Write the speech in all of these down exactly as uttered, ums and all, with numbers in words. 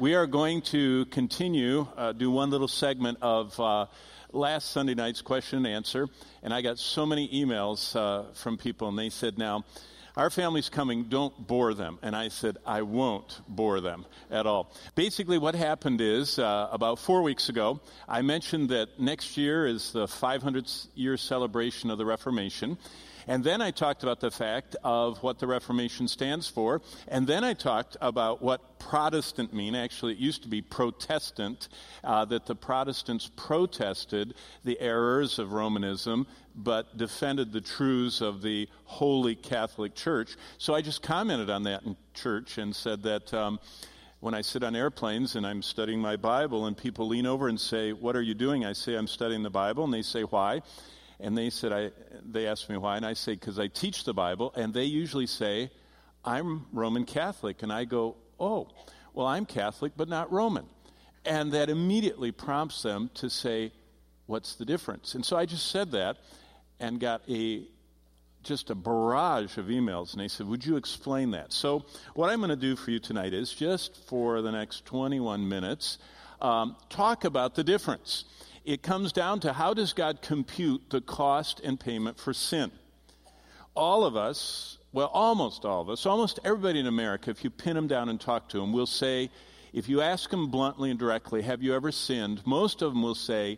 We are going to continue, uh, do one little segment of uh, last Sunday night's question and answer. And I got so many emails uh, from people, and they said, now, our family's coming, don't bore them. And I said, I won't bore them at all. Basically, what happened is, uh, about four weeks ago, I mentioned that next year is the five hundredth year celebration of the Reformation. And then I talked about the fact of what the Reformation stands for. And then I talked about what Protestant mean. Actually, it used to be Protestant, uh, that the Protestants protested the errors of Romanism, but defended the truths of the Holy Catholic Church. So I just commented on that in church and said that um, when I sit on airplanes and I'm studying my Bible and people lean over and say, what are you doing? I say, I'm studying the Bible. And they say, why? And they said, I. They asked me why, and I say, because I teach the Bible, and they usually say, I'm Roman Catholic. And I go, oh, well, I'm Catholic, but not Roman. And that immediately prompts them to say, what's the difference? And so I just said that and got a just a barrage of emails, and they said, would you explain that? So what I'm going to do for you tonight is just for the next twenty-one minutes, um, talk about the difference. It comes down to, how does God compute the cost and payment for sin? All of us, well, almost all of us, almost everybody in America, if you pin them down and talk to them, will say, if you ask them bluntly and directly, have you ever sinned? Most of them will say,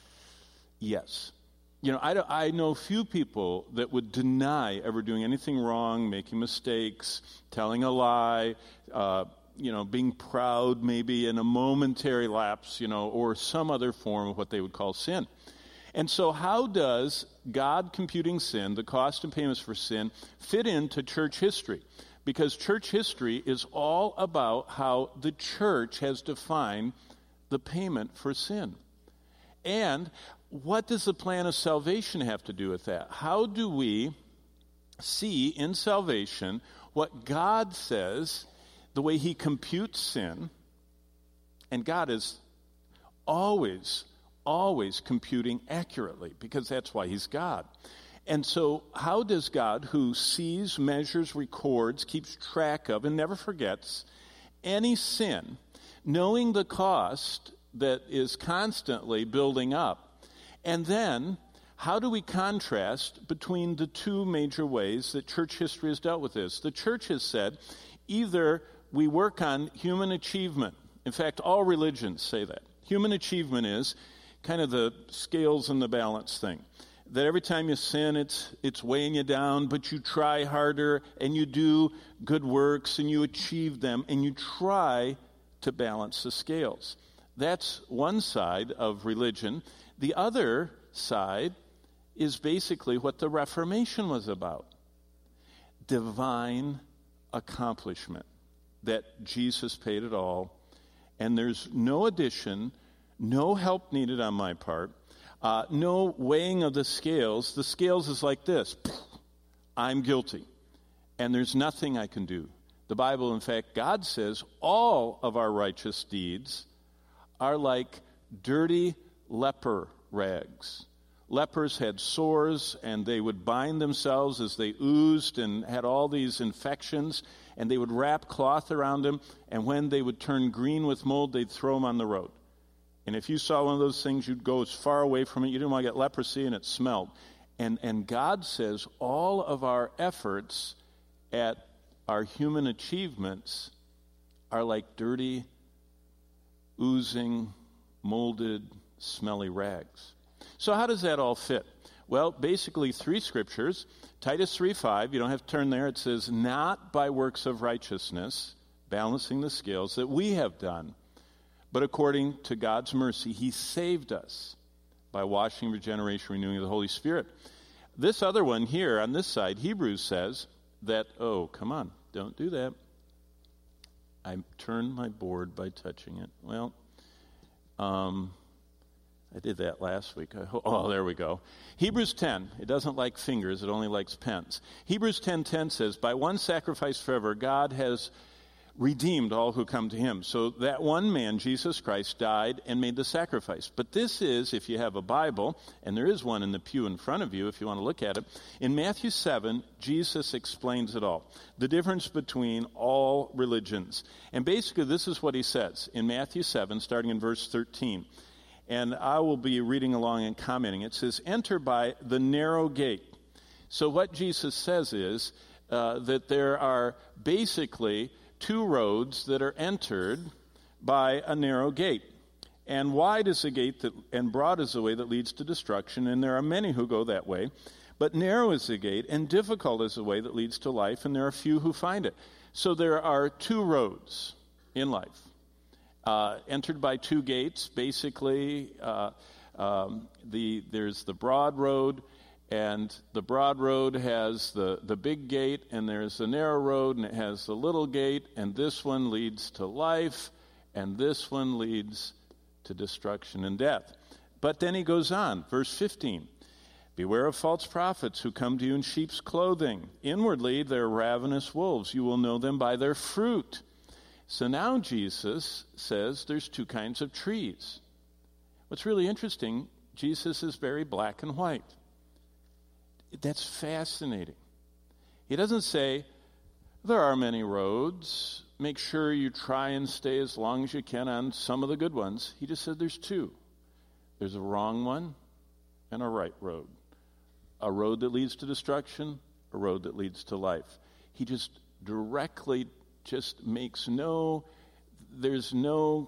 yes. You know, I, I know few people that would deny ever doing anything wrong, making mistakes, telling a lie, uh, you know, being proud maybe in a momentary lapse, you know, or some other form of what they would call sin. And so how does God computing sin, the cost and payments for sin, fit into church history? Because church history is all about how the church has defined the payment for sin. And what does the plan of salvation have to do with that? How do we see in salvation what God says, the way he computes sin? And God is always, always computing accurately, because that's why he's God. And so how does God, who sees, measures, records, keeps track of, and never forgets any sin, knowing the cost that is constantly building up, and then how do we contrast between the two major ways that church history has dealt with this? The church has said, either we work on human achievement. In fact, all religions say that. Human achievement is kind of the scales and the balance thing. That every time you sin, it's it's weighing you down, but you try harder, and you do good works, and you achieve them, and you try to balance the scales. That's one side of religion. The other side is basically what the Reformation was about. Divine accomplishment. That Jesus paid it all, and there's no addition, no help needed on my part, uh, no weighing of the scales. The scales is like this: I'm guilty, and there's nothing I can do. The Bible, in fact, God says all of our righteous deeds are like dirty leper rags. Lepers had sores, and they would bind themselves as they oozed and had all these infections, and they would wrap cloth around them, and when they would turn green with mold, they'd throw them on the road. And if you saw one of those things, you'd go as far away from it. You didn't want to get leprosy, and it smelled. And, and God says all of our efforts at our human achievements are like dirty, oozing, molded, smelly rags. So how does that all fit? Well, basically three scriptures. Titus three five, you don't have to turn there. It says, not by works of righteousness, balancing the scales, that we have done, but according to God's mercy, he saved us by washing, regeneration, renewing of the Holy Spirit. This other one here on this side, Hebrews says that, oh, come on, don't do that. I turned my board by touching it. Well, um... I did that last week. Oh, there we go. Hebrews ten. It doesn't like fingers. It only likes pens. Hebrews ten ten says, by one sacrifice forever, God has redeemed all who come to him. So that one man, Jesus Christ, died and made the sacrifice. But this is, if you have a Bible, and there is one in the pew in front of you if you want to look at it, in Matthew seven, Jesus explains it all. The difference between all religions. And basically this is what he says in Matthew seven, starting in verse thirteen. And I will be reading along and commenting. It says, enter by the narrow gate. So what Jesus says is uh, that there are basically two roads that are entered by a narrow gate. And wide is the gate that, and broad is the way that leads to destruction, and there are many who go that way. But narrow is the gate, and difficult is the way that leads to life, and there are few who find it. So there are two roads in life, uh, entered by two gates. Basically, uh, um, the there's the broad road, and the broad road has the, the big gate, and there's the narrow road, and it has the little gate, and this one leads to life, and this one leads to destruction and death. But then he goes on, verse fifteen. Beware of false prophets who come to you in sheep's clothing. Inwardly, they're ravenous wolves. You will know them by their fruit. So now Jesus says there's two kinds of trees. What's really interesting, Jesus is very black and white. That's fascinating. He doesn't say, there are many roads. Make sure you try and stay as long as you can on some of the good ones. He just said there's two. There's a wrong one and a right road. A road that leads to destruction, a road that leads to life. He just directly just makes no, there's no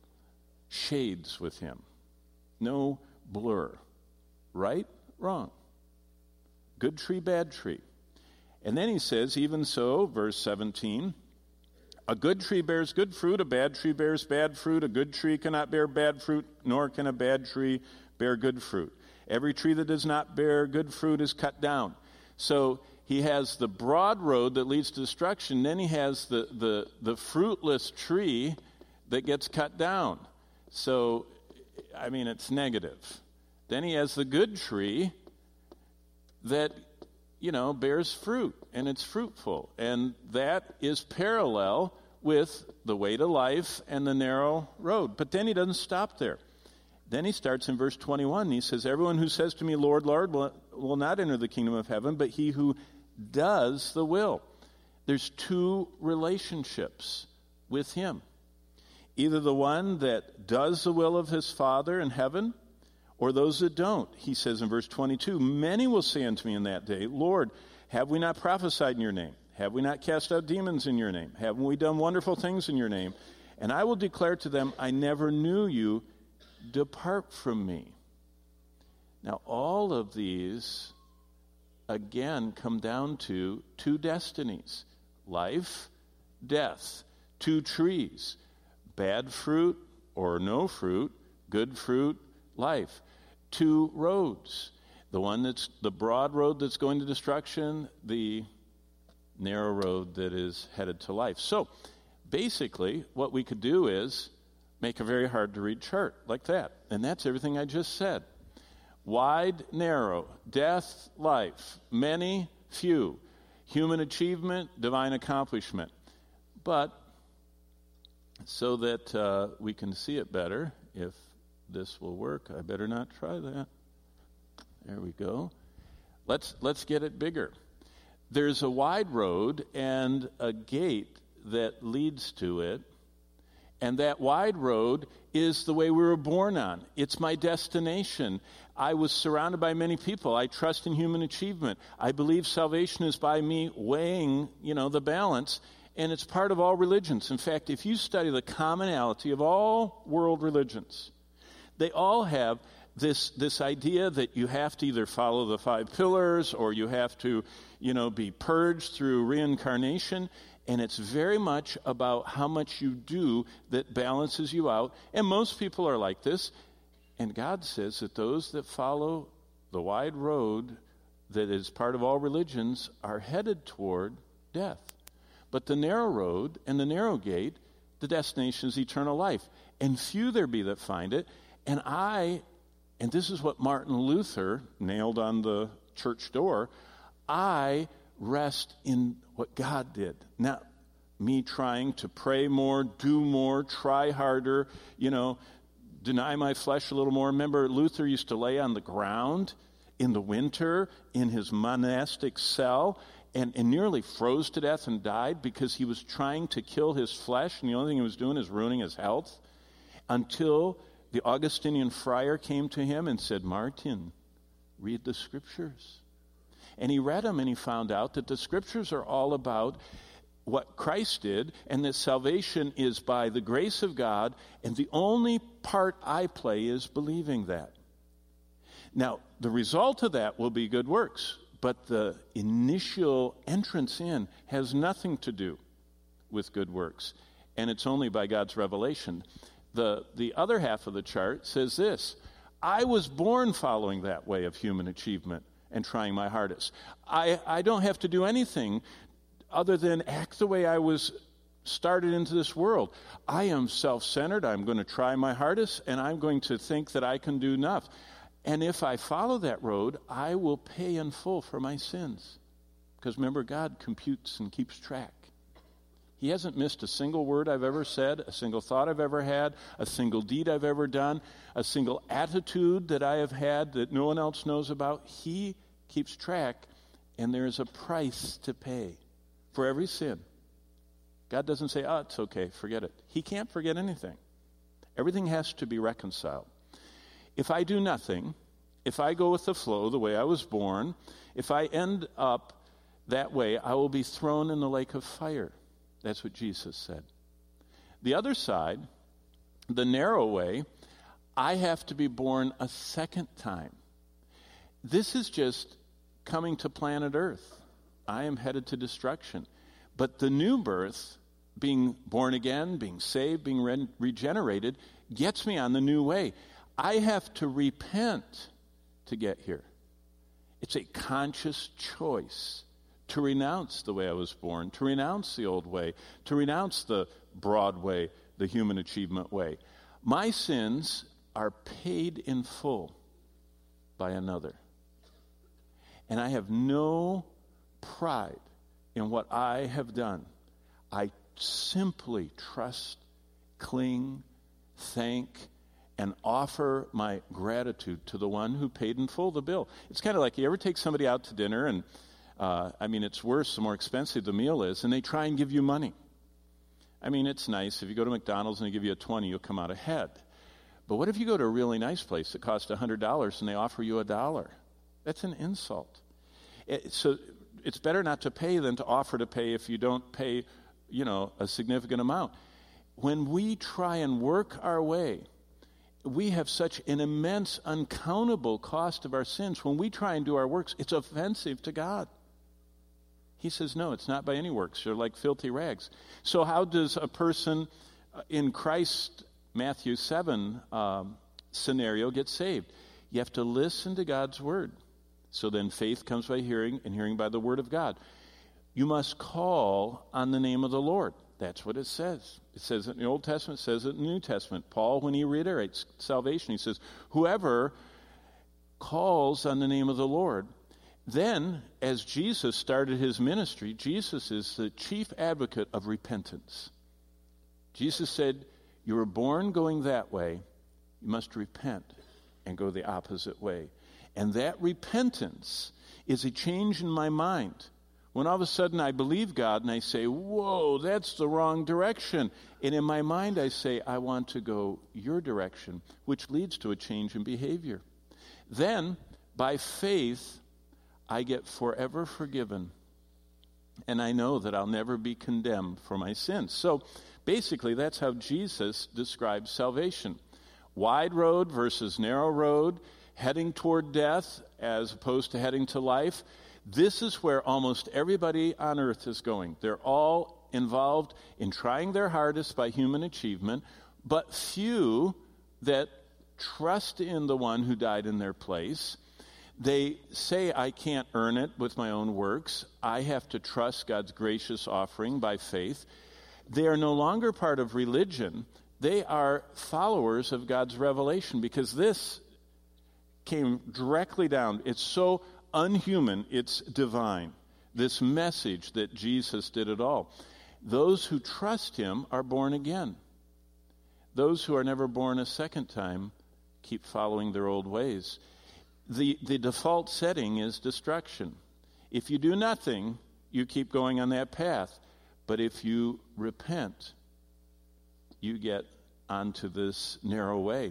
shades with him. No blur. Right? Wrong. Good tree, bad tree. And then he says, even so, verse seventeen, a good tree bears good fruit, a bad tree bears bad fruit. A good tree cannot bear bad fruit, nor can a bad tree bear good fruit. Every tree that does not bear good fruit is cut down. So he has the broad road that leads to destruction. Then he has the, the, the fruitless tree that gets cut down. So, I mean, it's negative. Then he has the good tree that, you know, bears fruit, and it's fruitful. And that is parallel with the way to life and the narrow road. But then he doesn't stop there. Then he starts in verse twenty-one. He says, everyone who says to me, Lord, Lord, will, will not enter the kingdom of heaven, but he who does the will. There's two relationships with him. Either the one that does the will of his Father in heaven, or those that don't. He says in verse twenty-two, many will say unto me in that day, Lord, have we not prophesied in your name? Have we not cast out demons in your name? Haven't we done wonderful things in your name? And I will declare to them, I never knew you. Depart from me. Now, all of these, again, come down to two destinies. Life, death. Two trees. Bad fruit or no fruit. Good fruit, life. Two roads. The one that's the broad road that's going to destruction, the narrow road that is headed to life. So, basically, what we could do is make a very hard to read chart like that. And that's everything I just said. Wide, narrow, death, life, many, few, human achievement, divine accomplishment. But so that uh, we can see it better, if this will work, I better not try that. There we go. Let's let's get it bigger. There's a wide road and a gate that leads to it. And that wide road is the way we were born on. It's my destination. I was surrounded by many people. I trust in human achievement. I believe salvation is by me weighing, you know, the balance. And it's part of all religions. In fact, if you study the commonality of all world religions, they all have this this idea that you have to either follow the five pillars or you have to, you know, be purged through reincarnation. And it's very much about how much you do that balances you out. And most people are like this. And God says that those that follow the wide road that is part of all religions are headed toward death. But the narrow road and the narrow gate, the destination is eternal life. And few there be that find it. And I, and this is what Martin Luther nailed on the church door, I rest in what God did. Now, me trying to pray more, do more, try harder, you know, deny my flesh a little more. Remember, Luther used to lay on the ground in the winter in his monastic cell and, and nearly froze to death and died because he was trying to kill his flesh, and the only thing he was doing is ruining his health, until the Augustinian friar came to him and said, Martin, read the scriptures. And he read them, and he found out that the scriptures are all about what Christ did, and that salvation is by the grace of God, and the only part I play is believing that. Now, the result of that will be good works, but the initial entrance in has nothing to do with good works, and it's only by God's revelation. The, the other half of the chart says this: I was born following that way of human achievement and trying my hardest. I, I don't have to do anything other than act the way I was started into this world. I am self-centered. I'm going to try my hardest, and I'm going to think that I can do enough. And if I follow that road, I will pay in full for my sins. Because remember, God computes and keeps track. He hasn't missed a single word I've ever said, a single thought I've ever had, a single deed I've ever done, a single attitude that I have had that no one else knows about. He keeps track, and there is a price to pay for every sin. God doesn't say, oh, it's okay, forget it. He can't forget anything. Everything has to be reconciled. If I do nothing, if I go with the flow the way I was born, if I end up that way, I will be thrown in the lake of fire. That's what Jesus said. The other side, the narrow way, I have to be born a second time. This is just coming to planet Earth. I am headed to destruction. But the new birth, being born again, being saved, being re- regenerated, gets me on the new way. I have to repent to get here. It's a conscious choice to renounce the way I was born, to renounce the old way, to renounce the broad way, the human achievement way. My sins are paid in full by another. And I have no pride in what I have done. I simply trust, cling, thank, and offer my gratitude to the one who paid in full the bill. It's kind of like you ever take somebody out to dinner, and uh, I mean, it's worse the more expensive the meal is, and they try and give you money. I mean, it's nice. If you go to McDonald's and they give you a twenty, you'll come out ahead. But what if you go to a really nice place that costs one hundred dollars and they offer you a dollar? That's an insult. It, so it's better not to pay than to offer to pay if you don't pay, you know, a significant amount. When we try and work our way, we have such an immense, uncountable cost of our sins. When we try and do our works, it's offensive to God. He says, no, it's not by any works. You're like filthy rags. So how does a person in Christ, Matthew seven um, scenario get saved? You have to listen to God's word. So then faith comes by hearing, and hearing by the word of God. You must call on the name of the Lord. That's what it says. It says it in the Old Testament, it says it in the New Testament. Paul, when he reiterates salvation, he says, whoever calls on the name of the Lord. Then, as Jesus started his ministry, Jesus is the chief advocate of repentance. Jesus said, you were born going that way, you must repent and go the opposite way. And that repentance is a change in my mind. When all of a sudden I believe God and I say, whoa, that's the wrong direction. And in my mind I say, I want to go your direction, which leads to a change in behavior. Then, by faith, I get forever forgiven. And I know that I'll never be condemned for my sins. So, basically, that's how Jesus describes salvation. Wide road versus narrow road, heading toward death as opposed to heading to life. This is where almost everybody on earth is going. They're all involved in trying their hardest by human achievement, but few that trust in the one who died in their place. They say, I can't earn it with my own works. I have to trust God's gracious offering by faith. They are no longer part of religion. They are followers of God's revelation, because this came directly down. It's so unhuman, it's divine. This message that Jesus did it all. Those who trust him are born again. Those who are never born a second time keep following their old ways. The, the default setting is destruction. If you do nothing, you keep going on that path. But if you repent, you get onto this narrow way.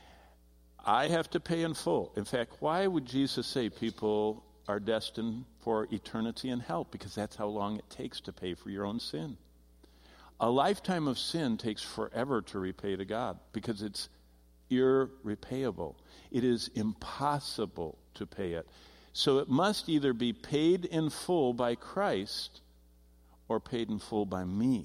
I have to pay in full. In fact, why would Jesus say people are destined for eternity in hell? Because that's how long it takes to pay for your own sin. A lifetime of sin takes forever to repay to God because it's irrepayable. It is impossible to pay it. So it must either be paid in full by Christ or paid in full by me.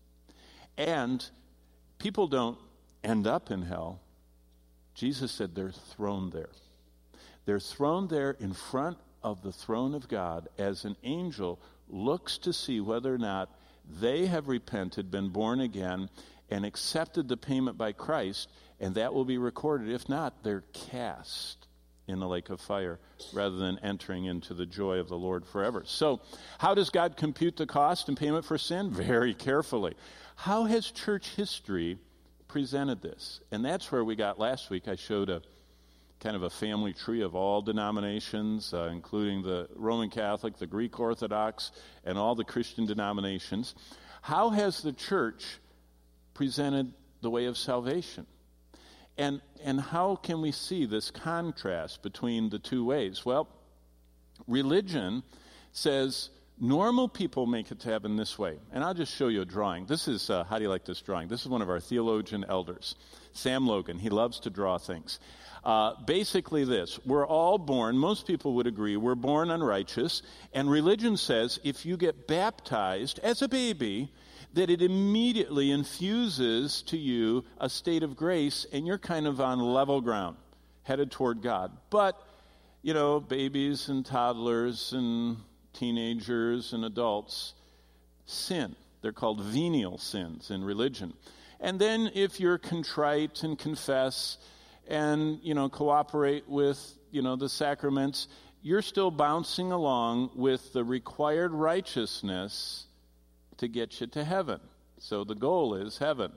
And people don't end up in hell. Jesus said they're thrown there. They're thrown there in front of the throne of God as an angel looks to see whether or not they have repented, been born again, and accepted the payment by Christ, and that will be recorded. If not, they're cast in the lake of fire rather than entering into the joy of the Lord forever. So, how does God compute the cost and payment for sin? Very carefully. How has church history presented this? And that's where we got last week. I showed a kind of a family tree of all denominations, uh, including the Roman Catholic, the Greek Orthodox, and all the Christian denominations. How has the church presented the way of salvation? And and how can we see this contrast between the two ways? Well, religion says normal people make it to heaven this way. And I'll just show you a drawing. This is, uh, how do you like this drawing? This is one of our theologian elders, Sam Logan. He loves to draw things. Uh, basically this, we're all born, most people would agree, we're born unrighteous, and religion says if you get baptized as a baby, that it immediately infuses to you a state of grace, and you're kind of on level ground, headed toward God. But, you know, babies and toddlers and teenagers and adults sin. They're called venial sins in religion. And then if you're contrite and confess and, you know, cooperate with, you know, the sacraments, you're still bouncing along with the required righteousness to get you to heaven. So the goal is heaven.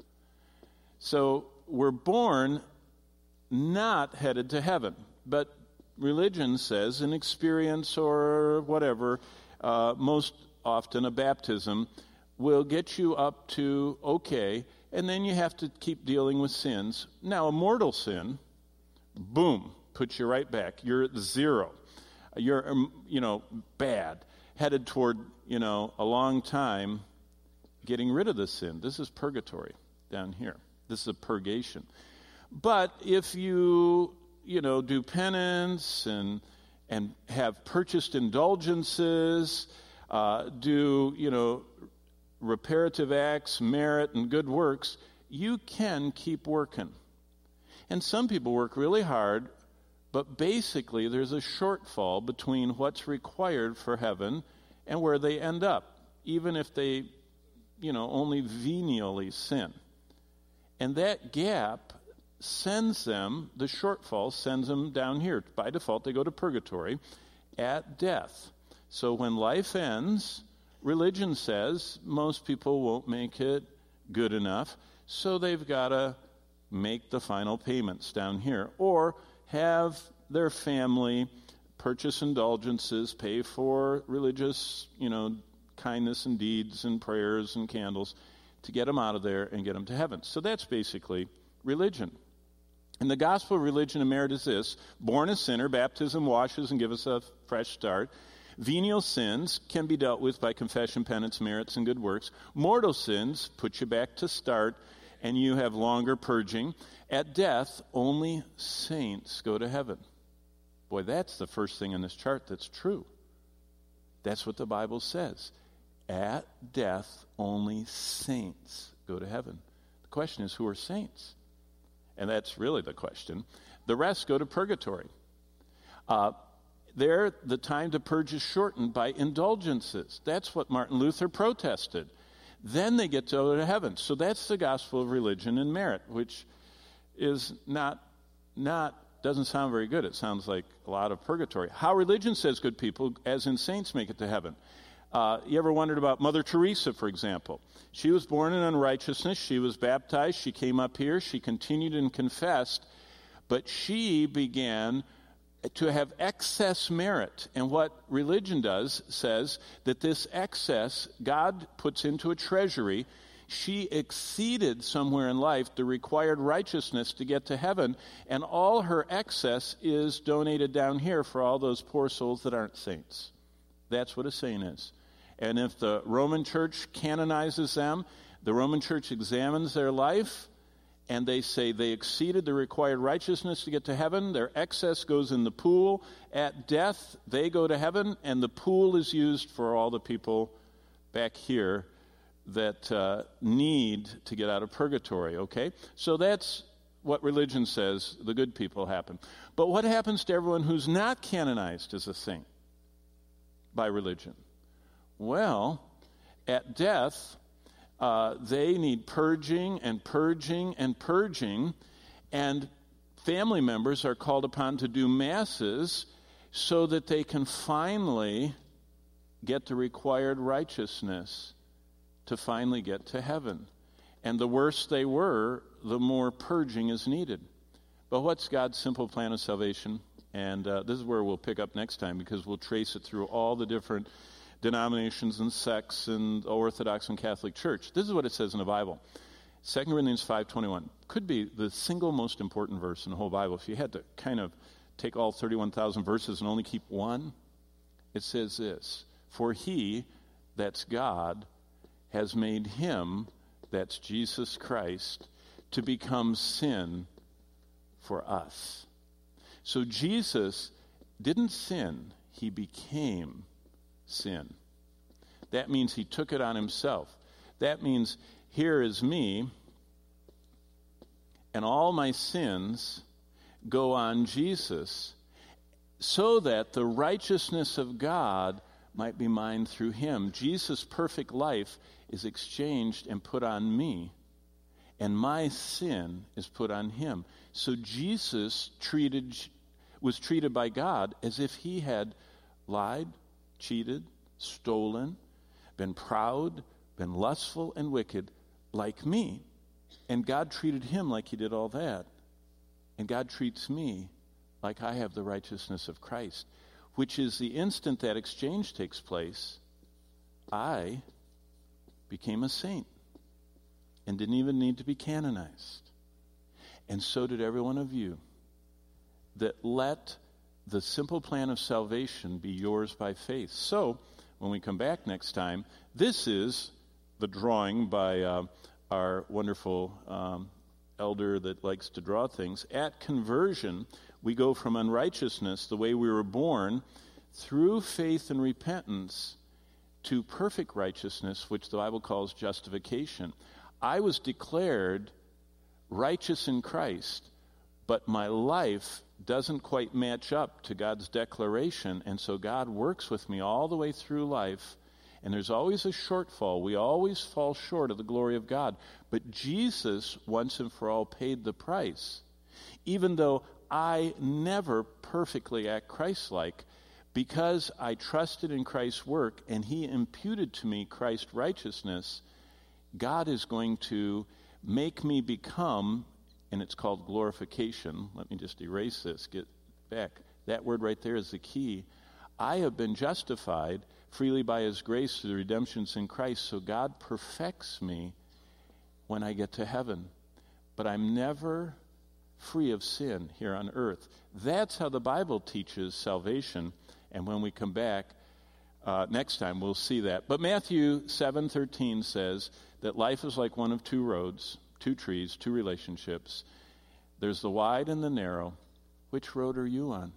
So we're born not headed to heaven, but religion says an experience or whatever, uh, most often a baptism, will get you up to okay, and then you have to keep dealing with sins. Now, a mortal sin, boom, puts you right back. You're at zero. You're, um, you know, bad, headed toward, you know, a long time getting rid of the sin. This is purgatory down here. This is a purgation. But if you, you know, do penance and and have purchased indulgences, uh, do, you know, reparative acts, merit, and good works, you can keep working. And some people work really hard, but basically there's a shortfall between what's required for heaven and where they end up, even if they, you know, only venially sin. And that gap sends them, the shortfall sends them down here. By default, they go to purgatory at death. So when life ends, religion says most people won't make it good enough, so they've got to make the final payments down here, or have their family purchase indulgences, pay for religious, you know, kindness and deeds and prayers and candles to get them out of there and get them to heaven. So that's basically religion. And the gospel of religion and merit is this: born a sinner, baptism washes and gives us a fresh start. Venial sins can be dealt with by confession, penance, merits, and good works. Mortal sins put you back to start, and you have longer purging. At death, only saints go to heaven. Boy, that's the first thing in this chart that's true. That's what the Bible says. At death, only saints go to heaven. The question is, who are saints? And that's really the question. The rest go to purgatory. Uh, There, the time to purge is shortened by indulgences. That's what Martin Luther protested. Then they get to go to heaven. So that's the gospel of religion and merit, which is not, not, doesn't sound very good. It sounds like a lot of purgatory. How religion says good people, as in saints, make it to heaven. Uh, you ever wondered about Mother Teresa, for example? She was born in unrighteousness. She was baptized. She came up here. She continued and confessed. But she began to have excess merit. And what religion does says that this excess God puts into a treasury. She exceeded somewhere in life the required righteousness to get to heaven, and all her excess is donated down here for all those poor souls that aren't saints. That's what a saint is. And if the Roman Church canonizes them, the Roman Church examines their life, and they say they exceeded the required righteousness to get to heaven. Their excess goes in the pool. At death, they go to heaven, and the pool is used for all the people back here that uh, need to get out of purgatory, okay? So that's what religion says the good people happen. But what happens to everyone who's not canonized as a saint by religion? Well, at death, uh, they need purging and purging and purging, and family members are called upon to do masses so that they can finally get the required righteousness to finally get to heaven. And the worse they were, the more purging is needed. But what's God's simple plan of salvation? And uh, this is where we'll pick up next time, because we'll trace it through all the different denominations and sects and Orthodox and Catholic Church. This is what it says in the Bible. Second Corinthians five twenty-one could be the single most important verse in the whole Bible. If you had to kind of take all thirty-one thousand verses and only keep one, it says this: for he, that's God, has made him, that's Jesus Christ, to become sin for us. So Jesus didn't sin, he became sin. That means he took it on himself. That means here is me, and all my sins go on Jesus, so that the righteousness of God might be mine through him. Jesus' perfect life is exchanged and put on me, and my sin is put on him. So Jesus treated was treated by God as if he had lied, cheated, stolen, been proud, been lustful and wicked like me. And God treated him like he did all that. And God treats me like I have the righteousness of Christ, which is the instant that exchange takes place, I became a saint and didn't even need to be canonized. And so did every one of you. That let the simple plan of salvation be yours by faith. So, when we come back next time, this is the drawing by uh, our wonderful um, elder that likes to draw things. At conversion, we go from unrighteousness, the way we were born, through faith and repentance, to perfect righteousness, which the Bible calls justification. I was declared righteous in Christ, but my life doesn't quite match up to God's declaration, and so God works with me all the way through life, and there's always a shortfall. We always fall short of the glory of God, but Jesus once and for all paid the price. Even though I never perfectly act Christ-like, because I trusted in Christ's work and he imputed to me Christ's righteousness, God is going to make me become, and it's called glorification. Let me just erase this, get back. That word right there is the key. I have been justified freely by his grace through the redemptions in Christ, so God perfects me when I get to heaven. But I'm never free of sin here on earth. That's how the Bible teaches salvation, and when we come back uh, next time, we'll see that. But Matthew seven thirteen says that life is like one of two roads, two trees, two relationships. There's the wide and the narrow. Which road are you on?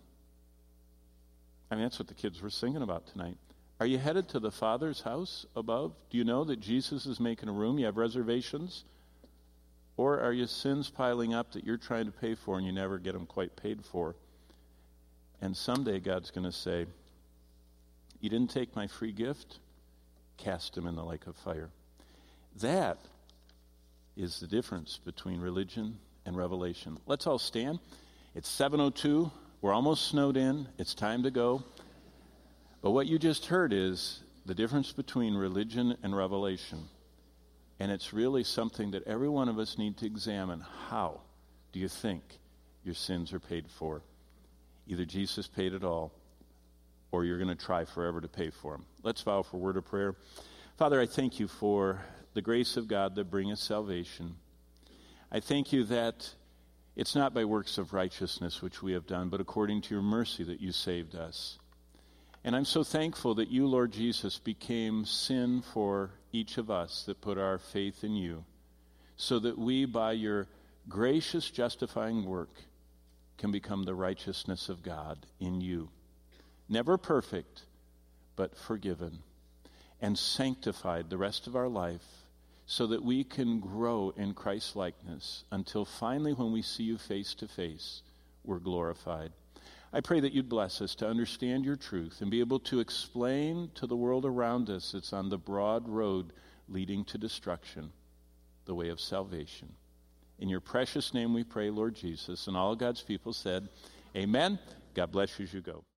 I mean, that's what the kids were singing about tonight. Are you headed to the Father's house above? Do you know that Jesus is making a room? You have reservations? Or are your sins piling up that you're trying to pay for and you never get them quite paid for? And someday God's going to say, you didn't take my free gift? Cast him in the lake of fire. That is the difference between religion and revelation. Let's all stand. It's seven oh two. We're almost snowed in. It's time to go. But what you just heard is the difference between religion and revelation. And it's really something that every one of us need to examine. How do you think your sins are paid for? Either Jesus paid it all, or you're going to try forever to pay for them. Let's vow for a word of prayer. Father, I thank you for the grace of God that bringeth salvation. I thank you that it's not by works of righteousness which we have done, but according to your mercy that you saved us. And I'm so thankful that you, Lord Jesus, became sin for each of us that put our faith in you, so that we, by your gracious justifying work, can become the righteousness of God in you. Never perfect, but forgiven and sanctified the rest of our life, so that we can grow in Christ's likeness until finally when we see you face to face, we're glorified. I pray that you'd bless us to understand your truth and be able to explain to the world around us it's on the broad road leading to destruction, the way of salvation. In your precious name we pray, Lord Jesus. And all God's people said, amen. God bless you as you go.